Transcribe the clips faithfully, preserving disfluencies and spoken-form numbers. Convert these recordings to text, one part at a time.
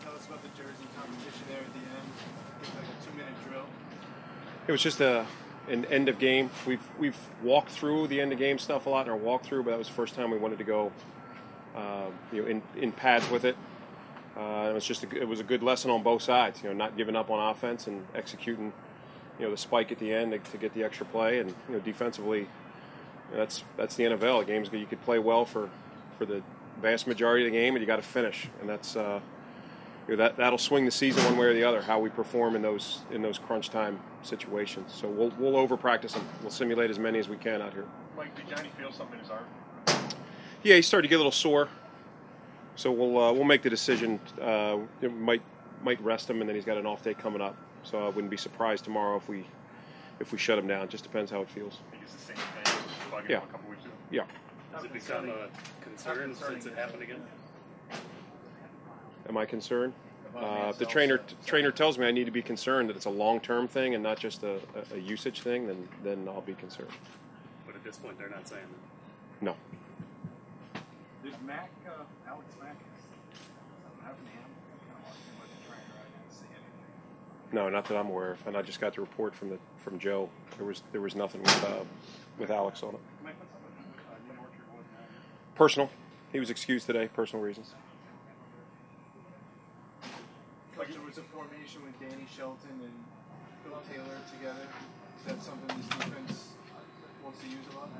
tell us about the Jersey competition there at the end? It's like a two-minute drill. It was just a an end of game. We've we've walked through the end of game stuff a lot in our walkthrough, but that was the first time we wanted to go, uh, you know, in, in pads with it. Uh, it was just a, it was a good lesson on both sides. You know, not giving up on offense and executing, you know, the spike at the end to, to get the extra play, and you know, defensively, you know, that's that's the N F L. Games you could play well for, for the vast majority of the game, and you got to finish, and that's uh, you know, that that'll swing the season one way or the other. How we perform in those in those crunch time situations. So we'll we'll over practice them. We'll simulate as many as we can out here. Mike, did Johnny feel something in his arm? Yeah, he started to get a little sore. So we'll uh, we'll make the decision. Uh, it might might rest him, and then he's got an off day coming up. So I wouldn't be surprised tomorrow if we if we shut him down. It just depends how it feels. I think it's the same thing. Bugging Yeah. him a couple weeks ago. Yeah. Does it become a concern since it happened again? Am I concerned? Uh, if the trainer trainer tells me I need to be concerned that it's a long term thing and not just a, a, a usage thing, then then I'll be concerned. But at this point, they're not saying that. No. Did Mac, uh, Alex Mack, something happen to him? I kind of watched him with the trainer. I didn't see anything. No, not that I'm aware of. And I just got the report from the from Joe. There was there was nothing with uh, with Alex on it. Mike, what's up with uh, New Orchard? What, uh, Personal. He was excused today. Personal reasons. Like there was a formation with Danny Shelton and Phil Taylor together. Is that something this defense wants to use a lot?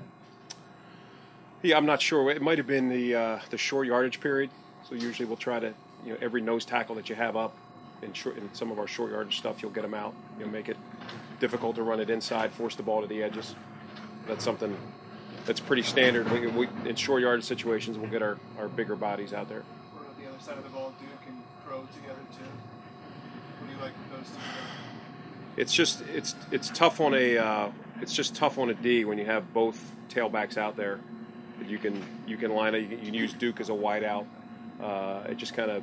Yeah, I'm not sure. It might have been the uh, the short yardage period. So usually we'll try to, you know, every nose tackle that you have up in, short, in some of our short yardage stuff, you'll get them out. You'll make it difficult to run it inside, force the ball to the edges. That's something that's pretty standard. We, we, in short yardage situations, we'll get our, our bigger bodies out there. What about the other side of the ball, Duke and Crow together too? What do you like with those two together? It's just it's it's tough on a uh, it's just tough on a D when you have both tailbacks out there. You can you can line it. You can, you can use Duke as a wide out. Uh, it just kind of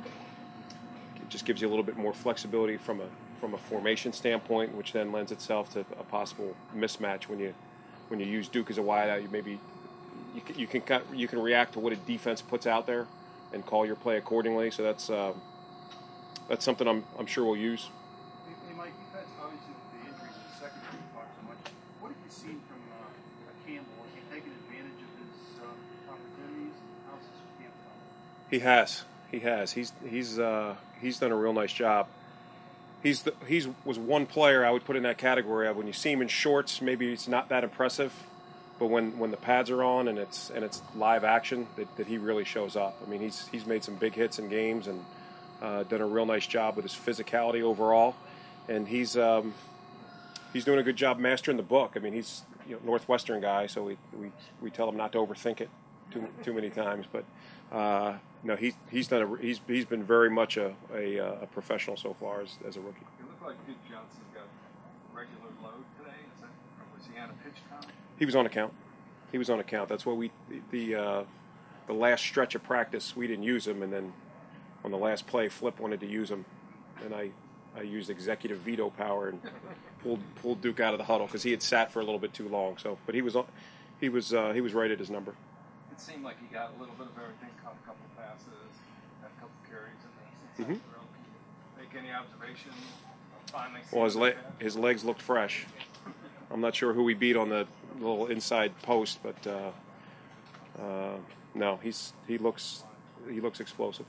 it just gives you a little bit more flexibility from a from a formation standpoint, which then lends itself to a possible mismatch when you when you use Duke as a wide out. You maybe you can you can cut, you can react to what a defense puts out there and call your play accordingly. So that's uh, that's something I'm I'm sure we'll use. Hey, hey, Mike, you've had obviously the injuries in the secondary you talked so much. What have you seen from uh, Campbell? Has he taken advantage of his uh, opportunities? How's his camp going? He has. He has. He's he's uh, he's done a real nice job. He's the, he's was one player I would put in that category of when you see him in shorts, maybe it's not that impressive, but when, when the pads are on and it's and it's live action, that, that he really shows up. I mean, he's he's made some big hits in games and uh, done a real nice job with his physicality overall, and he's um, he's doing a good job mastering the book. I mean, he's you know, Northwestern guy, so we, we we tell him not to overthink it too too many times, but. Uh, no, he's he's done a, he's he's been very much a a, a professional so far as, as a rookie. It looked like Duke Johnson got regular load today. Is that, or was he on a pitch count? He was on account. He was on account. That's why we the uh, the last stretch of practice we didn't use him, and then on the last play, Flip wanted to use him, and I I used executive veto power and pulled pulled Duke out of the huddle because he had sat for a little bit too long. So, but he was on, he was uh, he was right at his number. It seemed like he got a little bit of everything, caught a couple passes, had a couple carries, and then Mm-hmm. make any observations. Finally, Well, his le- his legs looked fresh. I'm not sure who we beat on the little inside post, but uh, uh, no, he's he looks he looks explosive.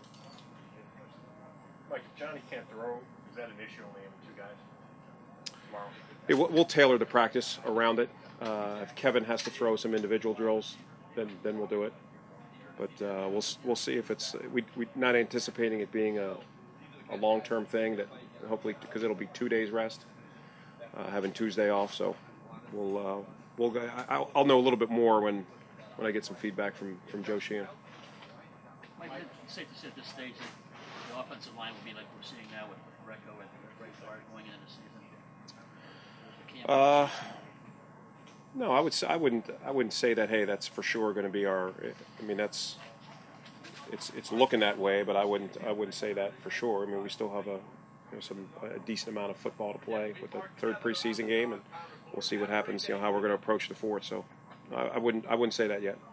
Mike, if Johnny can't throw, is that an issue only having two guys tomorrow? Hey, we'll, we'll tailor the practice around it. Uh, if Kevin has to throw some individual drills, then then we'll do it. But uh, we'll we'll see if it's we we're not anticipating it being a a long term thing that hopefully because it'll be two days rest, uh, having Tuesday off. So we'll uh, we'll go, I'll, I'll know a little bit more when when I get some feedback from from Joe Sheehan. Mike, it's safe to say at this stage that the offensive line will be like we're seeing now with Greco and Ray Ford going into the season. Uh, no, I would say, I wouldn't I wouldn't say that. Hey, that's for sure going to be our. I mean, that's it's it's looking that way, but I wouldn't I wouldn't say that for sure. I mean, we still have a you know, some a decent amount of football to play with the third preseason game, and we'll see what happens. You know how we're going to approach the fourth. So I, I wouldn't I wouldn't say that yet.